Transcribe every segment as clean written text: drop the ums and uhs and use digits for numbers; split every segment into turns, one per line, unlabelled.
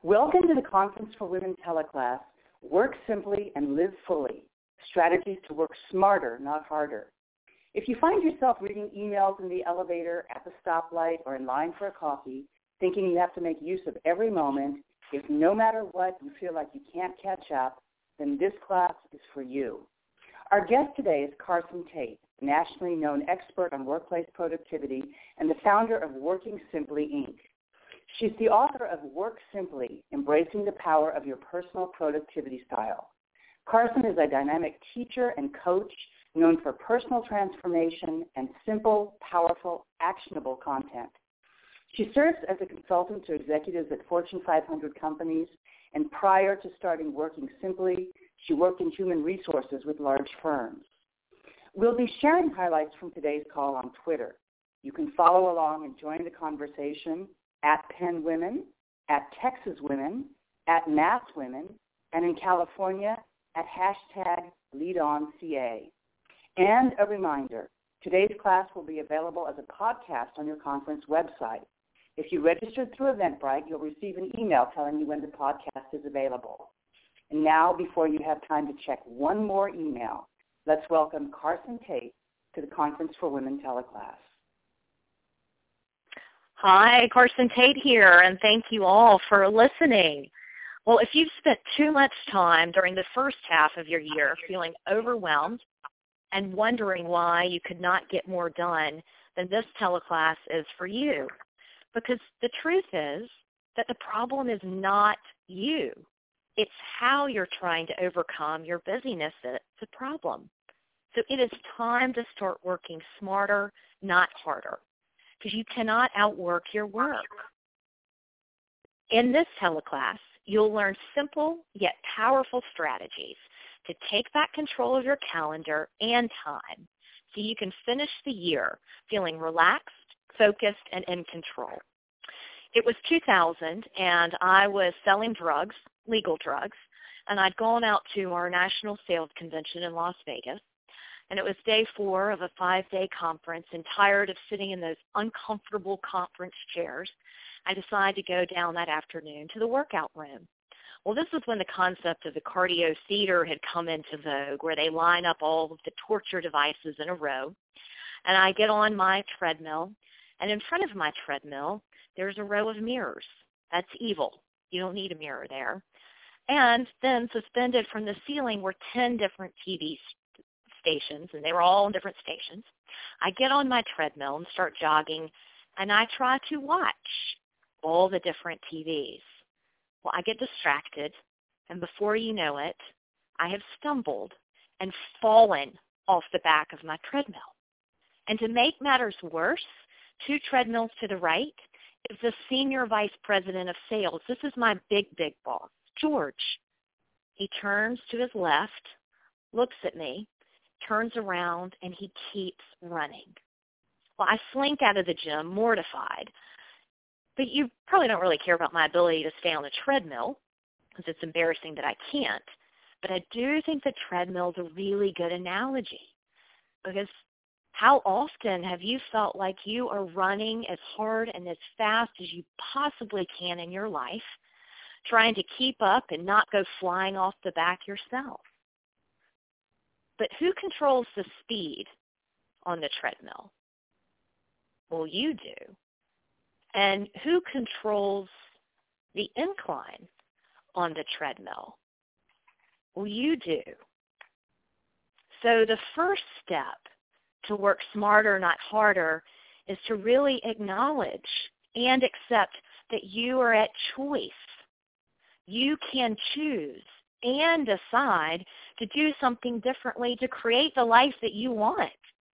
Welcome to the Conference for Women teleclass, Work Simply and Live Fully, Strategies to Work Smarter, Not Harder. If you find yourself reading emails in the elevator, at the stoplight, or in line for a coffee, thinking you have to make use of every moment, if no matter what you feel like you can't catch up, then this class is for you. Our guest today is Carson Tate, a nationally known expert on workplace productivity and the founder of Working Simply, Inc. She's the author of Work Simply, Embracing the Power of Your Personal Productivity Style. Carson is a dynamic teacher and coach known for personal transformation and simple, powerful, actionable content. She serves as a consultant to executives at Fortune 500 companies, and prior to starting Working Simply, she worked in human resources with large firms. We'll be sharing highlights from today's call on Twitter. You can follow along and join the conversation at Penn Women, at Texas Women, at Mass Women, and in California at hashtag LeadOnCA. And a reminder, today's class will be available as a podcast on your conference website. If you registered through Eventbrite, you'll receive an email telling you when the podcast is available. And now, before you have time to check one more email, let's welcome Carson Tate to the Conference for Women teleclass.
Hi, Carson Tate here, and thank you all for listening. Well, if you've spent too much time during the first half of your year feeling overwhelmed and wondering why you could not get more done, then this teleclass is for you. Because the truth is that the problem is not you. It's how you're trying to overcome your busyness that's the problem. So it is time to start working smarter, not harder, because you cannot outwork your work. In this teleclass, you'll learn simple yet powerful strategies to take back control of your calendar and time so you can finish the year feeling relaxed, focused, and in control. It was 2000, and I was selling drugs, legal drugs, and I'd gone out to our national sales convention in Las Vegas. And it was day 4 of a 5-day conference, and tired of sitting in those uncomfortable conference chairs, I decided to go down that afternoon to the workout room. Well, this was when the concept of the cardio theater had come into vogue, where they line up all of the torture devices in a row. And I get on my treadmill, and in front of my treadmill, there's a row of mirrors. That's evil. You don't need a mirror there. And then suspended from the ceiling were 10 different TV stations, and they were all on different stations. I get on my treadmill and start jogging, and I try to watch all the different TVs. Well, I get distracted, and before you know it, I have stumbled and fallen off the back of my treadmill. And to make matters worse, 2 treadmills to the right is the senior vice president of sales. This is my big boss, George. He turns to his left, looks at me, turns around, and he keeps running. Well, I slink out of the gym, mortified. But you probably don't really care about my ability to stay on the treadmill, because it's embarrassing that I can't. But I do think the treadmill is a really good analogy, because how often have you felt like you are running as hard and as fast as you possibly can in your life, trying to keep up and not go flying off the back yourself? But who controls the speed on the treadmill? Well, you do. And who controls the incline on the treadmill? Well, you do. So the first step to work smarter, not harder, is to really acknowledge and accept that you are at choice. You can choose and decide to do something differently to create the life that you want.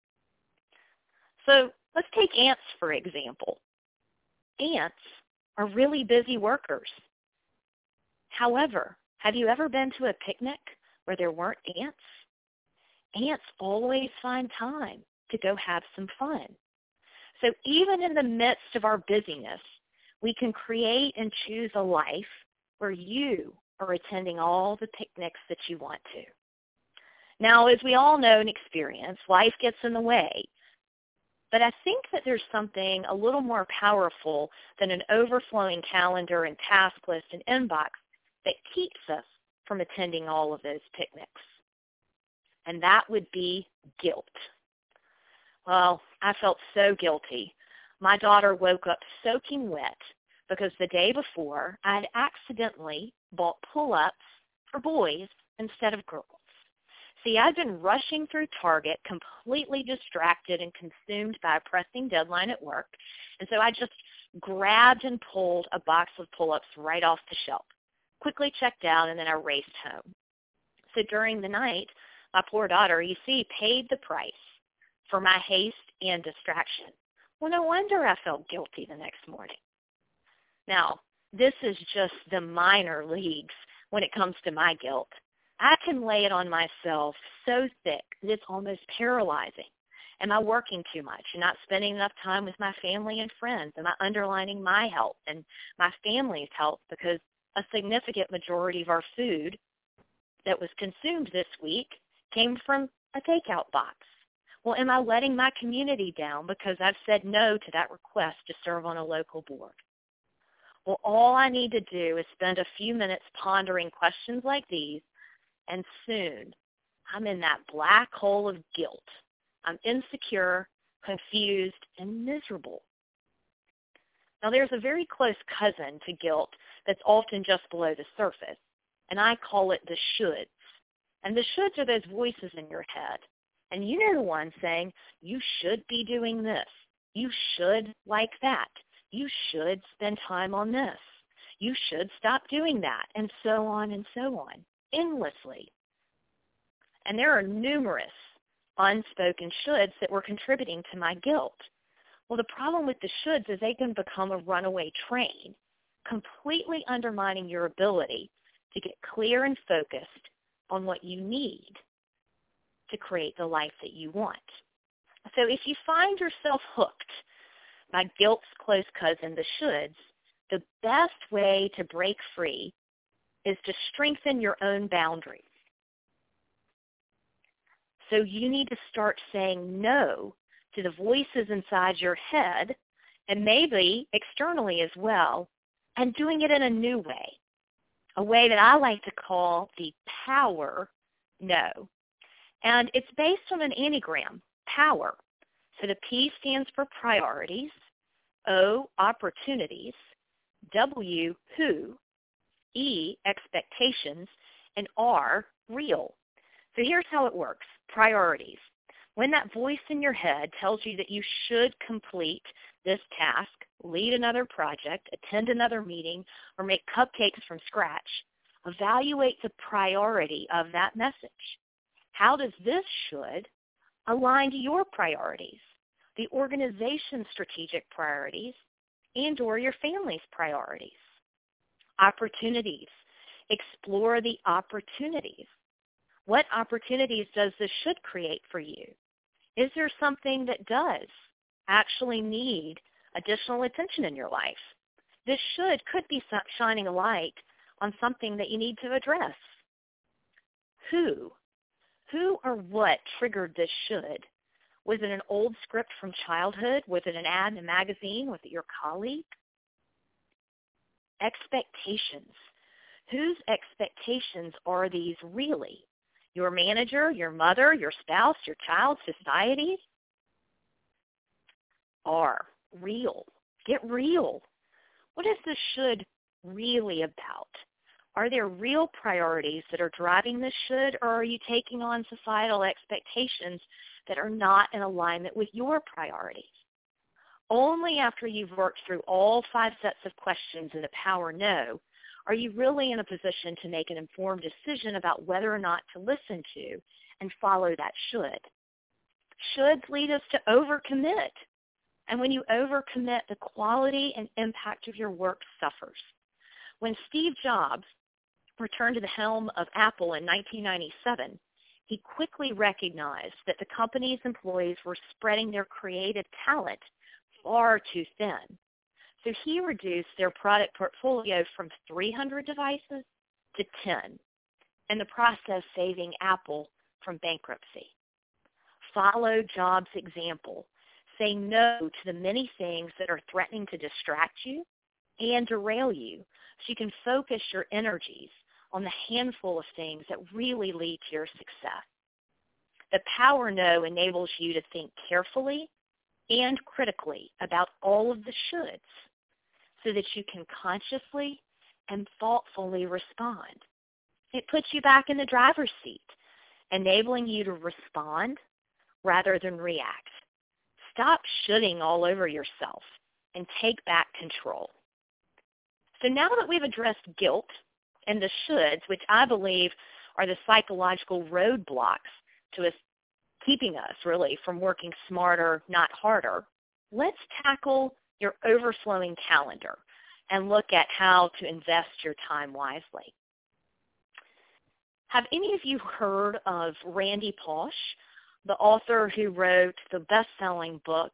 So let's take ants, for example. Ants are really busy workers. However, have you ever been to a picnic where there weren't ants? Ants always find time to go have some fun. So even in the midst of our busyness, we can create and choose a life where you are attending all the picnics that you want to. Now, as we all know and experience, life gets in the way. But I think that there's something a little more powerful than an overflowing calendar and task list and inbox that keeps us from attending all of those picnics. And that would be guilt. Well, I felt so guilty. My daughter woke up soaking wet because the day before I had accidentally bought pull-ups for boys instead of girls. See, I'd been rushing through Target, completely distracted and consumed by a pressing deadline at work, and so I just grabbed and pulled a box of pull-ups right off the shelf, quickly checked out, and then I raced home. So during the night, my poor daughter, you see, paid the price for my haste and distraction. Well, no wonder I felt guilty the next morning. Now, this is just the minor leagues when it comes to my guilt. I can lay it on myself so thick that it's almost paralyzing. Am I working too much and not spending enough time with my family and friends? Am I underlining my health and my family's health because a significant majority of our food that was consumed this week came from a takeout box? Well, am I letting my community down because I've said no to that request to serve on a local board? Well, all I need to do is spend a few minutes pondering questions like these, and soon I'm in that black hole of guilt. I'm insecure, confused, and miserable. Now, there's a very close cousin to guilt that's often just below the surface, and I call it the shoulds. And the shoulds are those voices in your head. And you know the one saying, you should be doing this. You should like that. You should spend time on this. You should stop doing that, and so on, endlessly. And there are numerous unspoken shoulds that were contributing to my guilt. Well, the problem with the shoulds is they can become a runaway train, completely undermining your ability to get clear and focused on what you need to create the life that you want. So if you find yourself hooked by guilt's close cousin, the shoulds, the best way to break free is to strengthen your own boundaries. So you need to start saying no to the voices inside your head, and maybe externally as well, and doing it in a new way, a way that I like to call the power no. And it's based on an Enneagram, power. So the P stands for priorities, O, opportunities, W, who, E, expectations, and R, real. So here's how it works. Priorities. When that voice in your head tells you that you should complete this task, lead another project, attend another meeting, or make cupcakes from scratch, evaluate the priority of that message. How does this should align to your priorities, the organization's strategic priorities, and or your family's priorities? Opportunities. Explore the opportunities. What opportunities does this should create for you? Is there something that does actually need additional attention in your life? This could be shining a light on something that you need to address. Who or what triggered this should? Was it an old script from childhood? Was it an ad in a magazine? Was it your colleague? Expectations. Whose expectations are these really? Your manager, your mother, your spouse, your child, society? Are real. Get real. What is this should really about? Are there real priorities that are driving this should, or are you taking on societal expectations that are not in alignment with your priorities? Only after you've worked through all 5 sets of questions in the power no are you really in a position to make an informed decision about whether or not to listen to and follow that should. Shoulds lead us to overcommit. And when you overcommit, the quality and impact of your work suffers. When Steve Jobs returned to the helm of Apple in 1997, he quickly recognized that the company's employees were spreading their creative talent far too thin. So he reduced their product portfolio from 300 devices to 10, in the process saving Apple from bankruptcy. Follow Jobs' example. Say no to the many things that are threatening to distract you and derail you so you can focus your energies on the handful of things that really lead to your success. The power no enables you to think carefully and critically about all of the shoulds so that you can consciously and thoughtfully respond. It puts you back in the driver's seat, enabling you to respond rather than react. Stop shoulding all over yourself and take back control. So now that we've addressed guilt and the shoulds, which I believe are the psychological roadblocks to us keeping us really from working smarter, not harder, let's tackle your overflowing calendar and look at how to invest your time wisely. Have any of you heard of Randy Pausch, the author who wrote the best-selling book,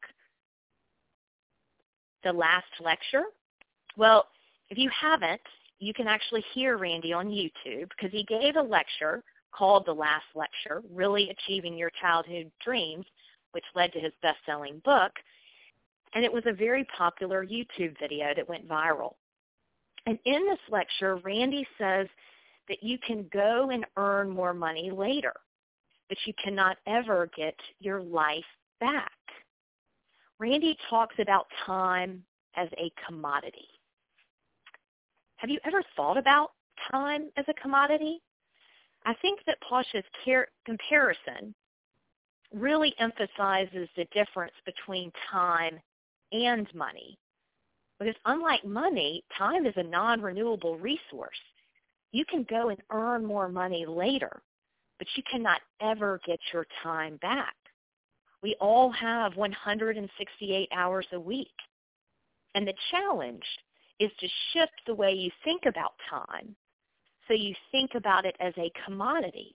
The Last Lecture? Well, if you haven't, you can actually hear Randy on YouTube because he gave a lecture called The Last Lecture, Really Achieving Your Childhood Dreams, which led to his best-selling book. And it was a very popular YouTube video that went viral. And in this lecture, Randy says that you can go and earn more money later, but you cannot ever get your life back. Randy talks about time as a commodity. Have you ever thought about time as a commodity? I think that Pausch's comparison really emphasizes the difference between time and money. Because unlike money, time is a non-renewable resource. You can go and earn more money later, but you cannot ever get your time back. We all have 168 hours a week. And the challenge is to shift the way you think about time so you think about it as a commodity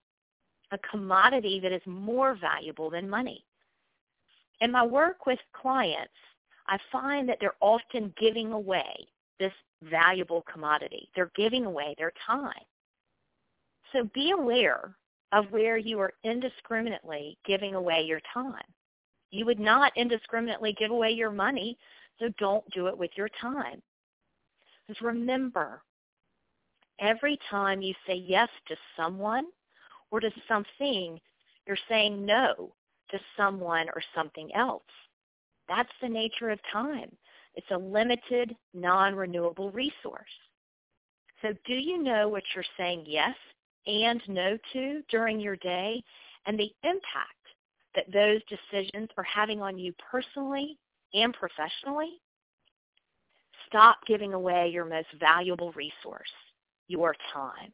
that is more valuable than money. In my work with clients, I find that they're often giving away this valuable commodity. They're giving away their time. So be aware of where you are indiscriminately giving away your time. You would not indiscriminately give away your money, so don't do it with your time. Just remember, every time you say yes to someone or to something, you're saying no to someone or something else. That's the nature of time. It's a limited, non-renewable resource. So do you know what you're saying yes and no to during your day and the impact that those decisions are having on you personally and professionally? Stop giving away your most valuable resource, your time.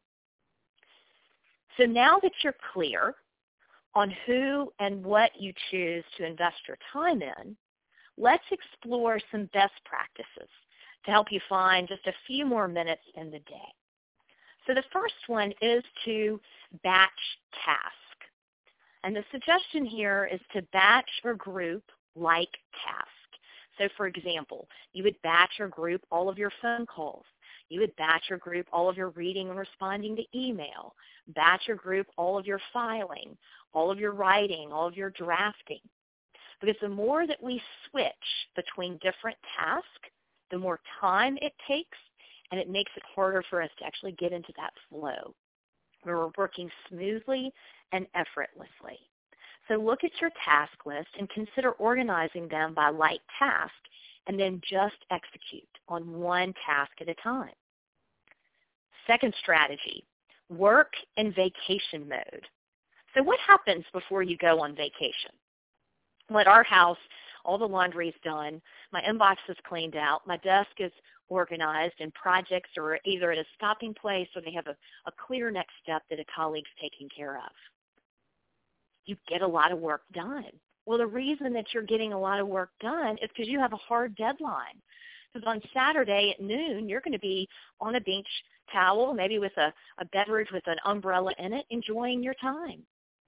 So now that you're clear on who and what you choose to invest your time in, let's explore some best practices to help you find just a few more minutes in the day. So the first one is to batch task. And the suggestion here is to batch or group like task. So for example, you would batch or group all of your phone calls. You would batch or group all of your reading and responding to email. Batch or group all of your filing, all of your writing, all of your drafting. Because the more that we switch between different tasks, the more time it takes, and it makes it harder for us to actually get into that flow where we're working smoothly and effortlessly. So look at your task list and consider organizing them by light task, and then just execute on one task at a time. Second strategy, work in vacation mode. So what happens before you go on vacation? Well, at our house, all the laundry is done, my inbox is cleaned out, my desk is organized, and projects are either at a stopping place or they have a clear next step that a colleague's taking care of. You get a lot of work done. Well, the reason that you're getting a lot of work done is because you have a hard deadline. Because on Saturday at noon, you're going to be on a beach towel, maybe with a beverage with an umbrella in it, enjoying your time.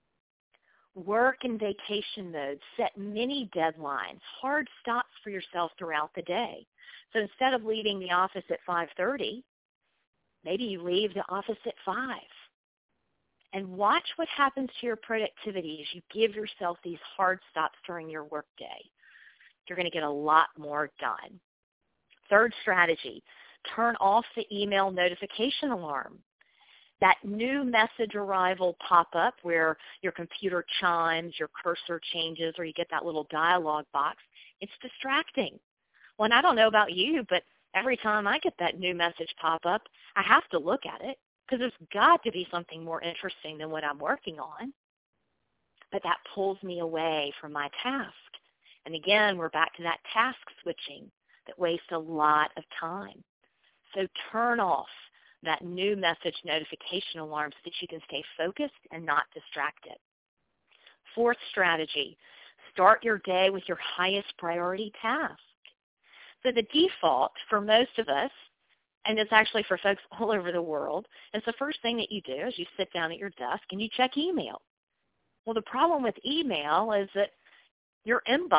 Work in vacation mode. Set many deadlines, hard stops for yourself throughout the day. So instead of leaving the office at 5:30, maybe you leave the office at 5. And watch what happens to your productivity as you give yourself these hard stops during your workday. You're going to get a lot more done. Third strategy, turn off the email notification alarm. That new message arrival pop-up where your computer chimes, your cursor changes, or you get that little dialog box, it's distracting. Well, and I don't know about you, but every time I get that new message pop up, I have to look at it because there's got to be something more interesting than what I'm working on. But that pulls me away from my task. And again, we're back to that task switching that wastes a lot of time. So turn off that new message notification alarm so that you can stay focused and not distracted. Fourth strategy, start your day with your highest priority task. So the default for most of us, and it's actually for folks all over the world, is the first thing that you do is you sit down at your desk and you check email. Well, the problem with email is that your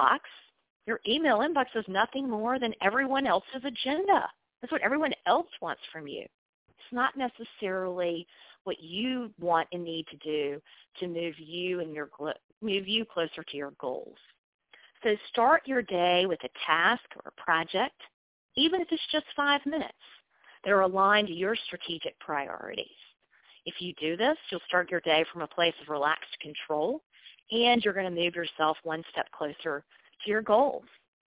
email inbox is nothing more than everyone else's agenda. That's what everyone else wants from you. It's not necessarily what you want and need to do to move you closer to your goals. So start your day with a task or a project, even if it's just 5 minutes, that are aligned to your strategic priorities. If you do this, you'll start your day from a place of relaxed control, and you're going to move yourself one step closer to your goals.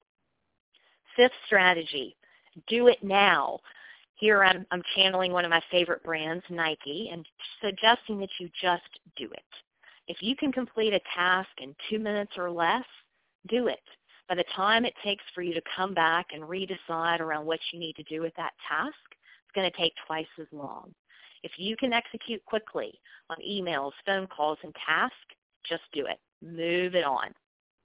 Fifth strategy, do it now. Here I'm channeling one of my favorite brands, Nike, and suggesting that you just do it. If you can complete a task in 2 minutes or less, do it. By the time it takes for you to come back and redecide around what you need to do with that task, it's going to take twice as long. If you can execute quickly on emails, phone calls, and tasks, just do it. Move it on.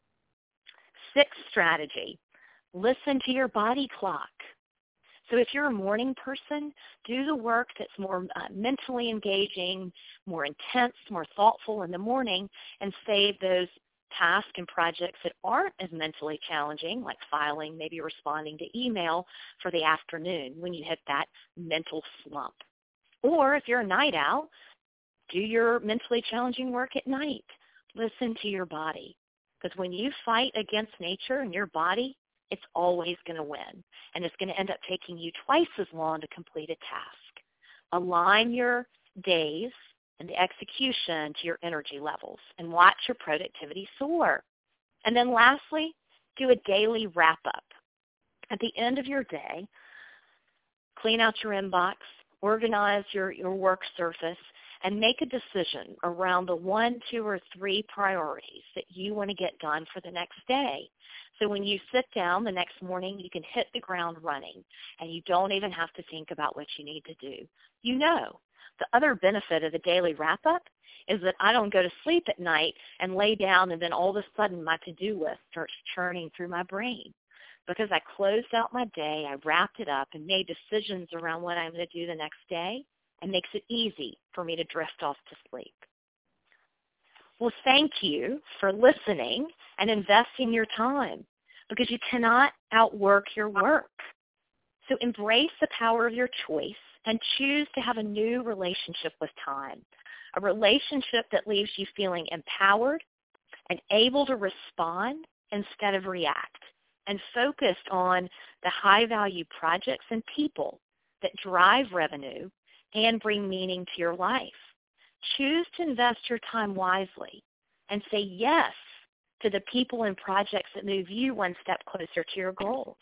Sixth strategy, listen to your body clock. So if you're a morning person, do the work that's more mentally engaging, more intense, more thoughtful in the morning, and save those tasks and projects that aren't as mentally challenging, like filing, maybe responding to email, for the afternoon when you hit that mental slump. Or if you're a night owl, do your mentally challenging work at night. Listen to your body. Because when you fight against nature and your body, it's always going to win. And it's going to end up taking you twice as long to complete a task. Align your days and the execution to your energy levels and watch your productivity soar. And then lastly, do a daily wrap-up. At the end of your day, clean out your inbox, organize your work surface, and make a decision around the 1, 2, or 3 priorities that you want to get done for the next day. So when you sit down the next morning, you can hit the ground running, and you don't even have to think about what you need to do. You know. The other benefit of the daily wrap-up is that I don't go to sleep at night and lay down and then all of a sudden my to-do list starts churning through my brain. Because I closed out my day, I wrapped it up and made decisions around what I'm going to do the next day, and makes it easy for me to drift off to sleep. Well, thank you for listening and investing your time, because you cannot outwork your work. So embrace the power of your choice and choose to have a new relationship with time, a relationship that leaves you feeling empowered and able to respond instead of react, and focused on the high-value projects and people that drive revenue and bring meaning to your life. Choose to invest your time wisely and say yes to the people and projects that move you one step closer to your goals.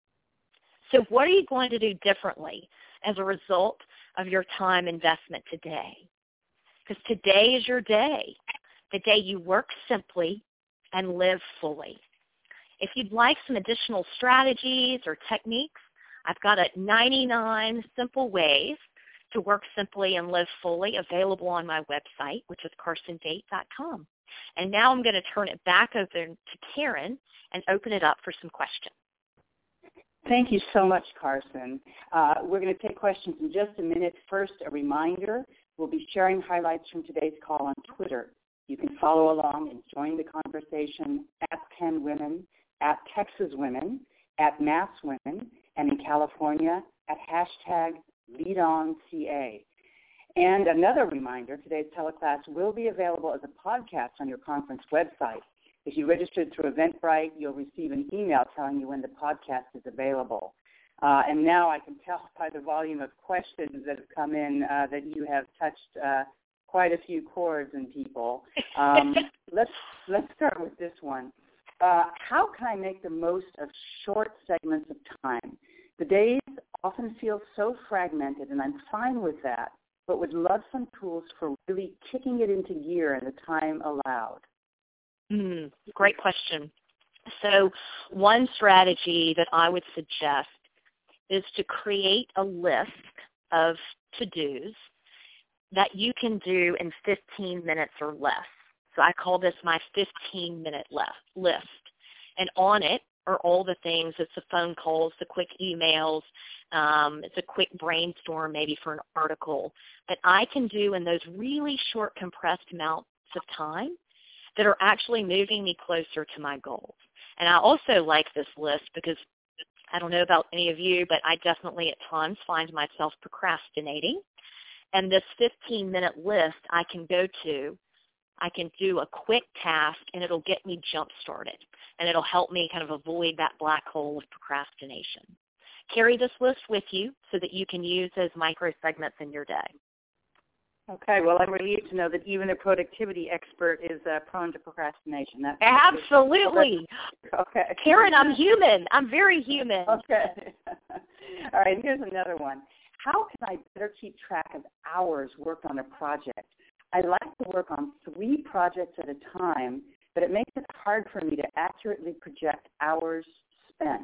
So what are you going to do differently as a result of your time investment today? Because today is your day, the day you work simply and live fully. If you'd like some additional strategies or techniques, I've got 99 simple ways to work simply and live fully available on my website, which is carsondate.com. And now I'm going to turn it back over to Karen and open it up for some questions.
Thank you so much, Carson. We're going to take questions in just a minute. First, a reminder, we'll be sharing highlights from today's call on Twitter. You can follow along and join the conversation at Penn Women, at Texas Women, at Mass Women, and in California at hashtag LeadOnCA. And another reminder, today's teleclass will be available as a podcast on your conference website. If you registered through Eventbrite, you'll receive an email telling you when the podcast is available. And now I can tell by the volume of questions that have come in that you have touched quite a few chords in people. Let's start with this one. How can I make the most of short segments of time? The days often feel so fragmented, and I'm fine with that, but would love some tools for really kicking it into gear in the time allowed.
Great question. So one strategy that I would suggest is to create a list of to-dos that you can do in 15 minutes or less. So I call this my 15-minute list. And on it are all the things. It's the phone calls, the quick emails. It's a quick brainstorm maybe for an article that I can do in those really short, compressed amounts of time that are actually moving me closer to my goals. And I also like this list because I don't know about any of you, but I definitely at times find myself procrastinating. And this 15-minute list I can go to, I can do a quick task, and it'll get me jump-started, and it'll help me kind of avoid that black hole of procrastination. Carry this list with you so that you can use those micro segments in your day.
Okay, well, I'm relieved to know that even a productivity expert is prone to procrastination.
Absolutely.
Okay.
Karen, I'm human. I'm very human.
Okay. All right, here's another one. How can I better keep track of hours worked on a project? I like to work on 3 projects at a time, but it makes it hard for me to accurately project hours spent.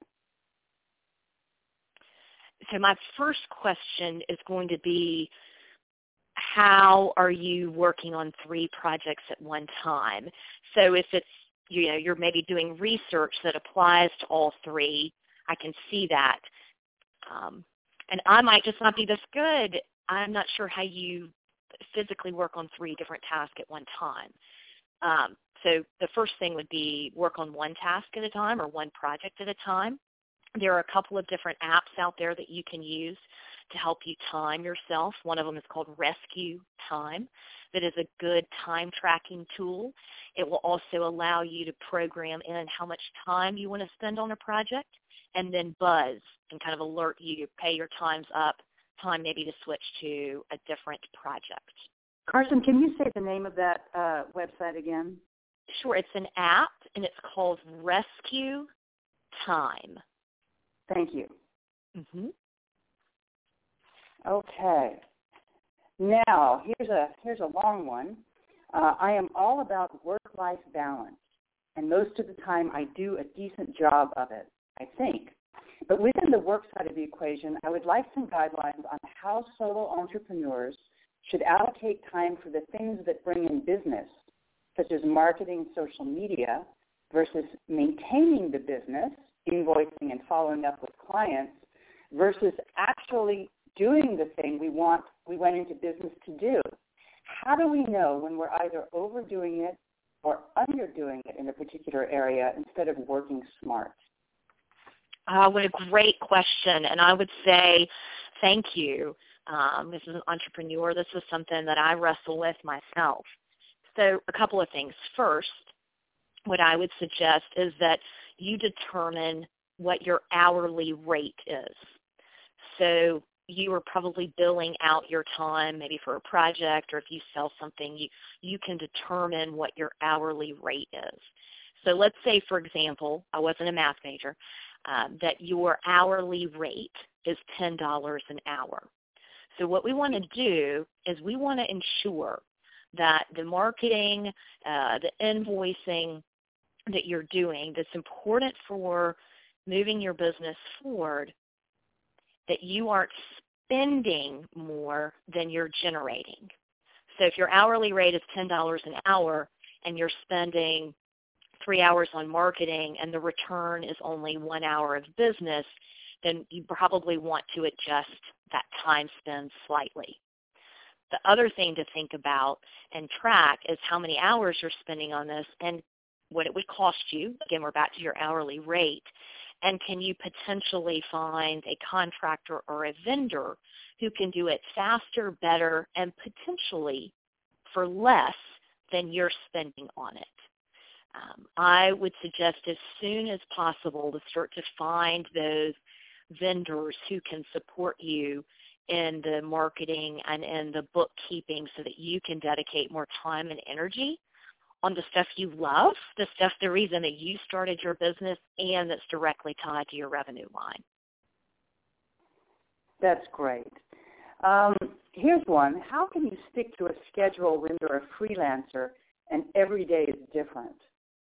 So my first question is going to be, how are you working on 3 projects at one time? So if it's, you're maybe doing research that applies to all 3, I can see that. And I might just not be this good. I'm not sure how you physically work on 3 different tasks at one time. So the first thing would be work on one task at a time or one project at a time. There are a couple of different apps out there that you can use to help you time yourself. One of them is called Rescue Time. That is a good time tracking tool. It will also allow you to program in how much time you want to spend on a project and then buzz and kind of alert you, okay, your time's up, time maybe to switch to a different project.
Carson, can you say the name of that website again?
Sure. It's an app, and it's called Rescue Time.
Thank you.
Mm-hmm.
Okay. Now, here's a long one. I am all about work-life balance, and most of the time I do a decent job of it, I think. But within the work side of the equation, I would like some guidelines on how solo entrepreneurs should allocate time for the things that bring in business, such as marketing, social media, versus maintaining the business, invoicing and following up with clients, versus actually doing the thing we went into business to do. How do we know when we're either overdoing it or underdoing it in a particular area instead of working smart?
What a great question. And I would say thank you. This is an entrepreneur. This is something that I wrestle with myself. So a couple of things. First, what I would suggest is that you determine what your hourly rate is. So you are probably billing out your time maybe for a project, or if you sell something, you can determine what your hourly rate is. So let's say, for example, I wasn't a math major, that your hourly rate is $10 an hour. So what we want to do is we want to ensure that the marketing, the invoicing that you're doing that's important for moving your business forward, that you aren't spending more than you're generating. So if your hourly rate is $10 an hour and you're spending 3 hours on marketing and the return is only 1 hour of business, then you probably want to adjust that time spend slightly. The other thing to think about and track is how many hours you're spending on this and what it would cost you. Again, we're back to your hourly rate. And can you potentially find a contractor or a vendor who can do it faster, better, and potentially for less than you're spending on it? I would suggest as soon as possible to start to find those vendors who can support you in the marketing and in the bookkeeping so that you can dedicate more time and energy on the stuff you love, the reason that you started your business, and that's directly tied to your revenue line.
That's great. Here's one. How can you stick to a schedule when you're a freelancer and every day is different?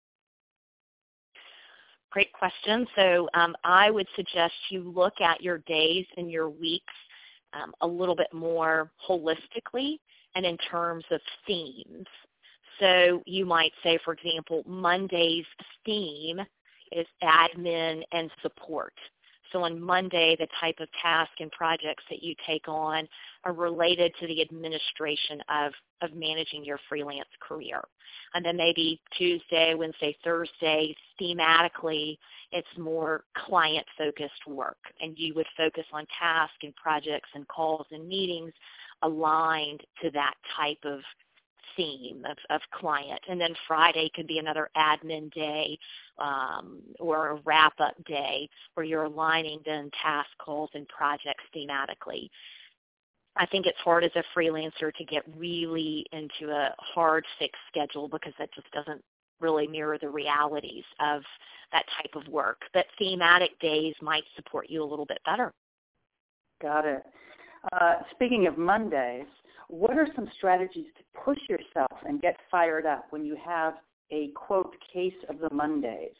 Great question. So I would suggest you look at your days and your weeks a little bit more holistically and in terms of themes. So you might say, for example, Monday's theme is admin and support. So on Monday, the type of tasks and projects that you take on are related to the administration of managing your freelance career. And then maybe Tuesday, Wednesday, Thursday, thematically, it's more client-focused work. And you would focus on tasks and projects and calls and meetings aligned to that type of theme of client. And then Friday could be another admin day or a wrap-up day where you're aligning then task, calls, and projects thematically. I think it's hard as a freelancer to get really into a hard fixed schedule because that just doesn't really mirror the realities of that type of work. But thematic days might support you a little bit better.
Got it. Speaking of Mondays, what are some strategies to push yourself and get fired up when you have a, quote, case of the Mondays?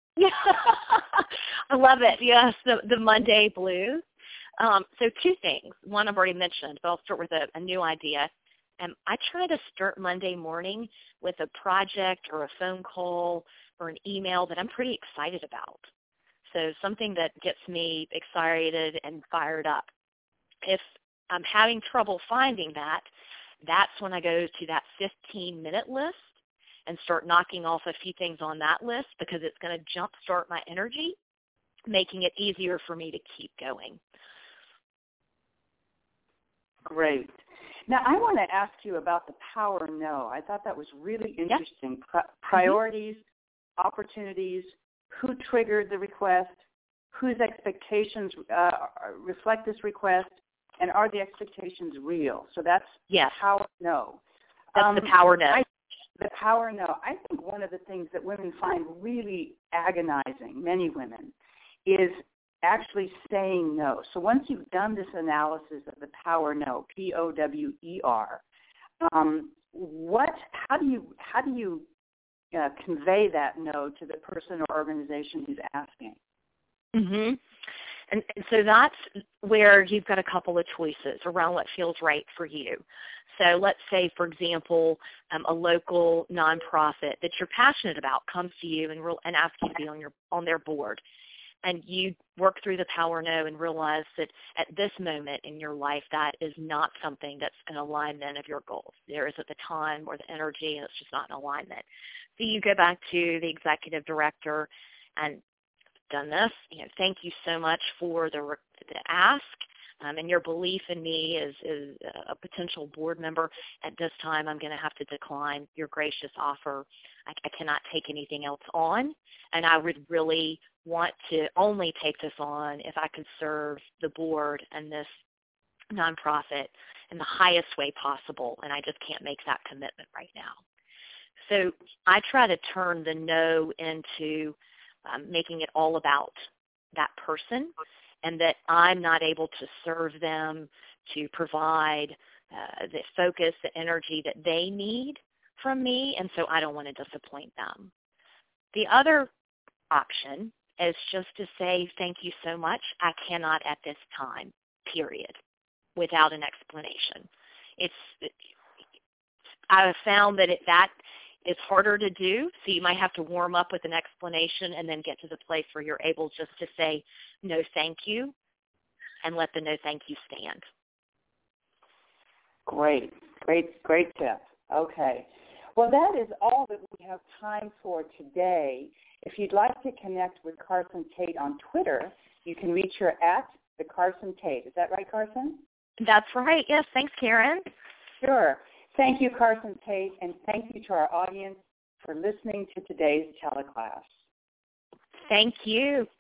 I love it. Yes, the Monday blues. So two things. One I've already mentioned, but I'll start with a new idea. I try to start Monday morning with a project or a phone call or an email that I'm pretty excited about. So something that gets me excited and fired up. If I'm having trouble finding that, that's when I go to that 15-minute list and start knocking off a few things on that list because it's going to jumpstart my energy, making it easier for me to keep going.
Great. Now, I want to ask you about the power no. I thought that was really interesting.
Yep.
Priorities, opportunities, who triggered the request, whose expectations reflect this request, and are the expectations real? So that's power no.
That's the power no.
The power no. I think one of the things that women find really agonizing, many women, is actually saying no. So once you've done this analysis of the power no, P-O-W-E-R, how do you convey that no to the person or organization who's asking?
Mm-hmm. And so that's where you've got a couple of choices around what feels right for you. So let's say, for example, a local nonprofit that you're passionate about comes to you and asks you to be on their board. And you work through the power no and realize that at this moment in your life, that is not something that's an alignment of your goals. There isn't the time or the energy, and it's just not an alignment. So you go back to the executive director and done this. Thank you so much for the ask and your belief in me as a potential board member. At this time, I'm going to have to decline your gracious offer. I cannot take anything else on, and I would really want to only take this on if I could serve the board and this nonprofit in the highest way possible, and I just can't make that commitment right now. So I try to turn the no into making it all about that person and that I'm not able to serve them, to provide the focus, the energy that they need from me, and so I don't want to disappoint them. The other option is just to say, thank you so much, I cannot at this time, period, without an explanation. I have found that that is harder to do, so you might have to warm up with an explanation and then get to the place where you're able just to say no thank you and let the no thank you stand.
Great tip. Okay. Well, that is all that we have time for today. If you'd like to connect with Carson Tate on Twitter, you can reach her at the Carson Tate. Is that right, Carson?
That's right. Yes. Thanks, Karen.
Sure. Thank you, Carson Tate, and thank you to our audience. for listening to today's teleclass.
Thank you.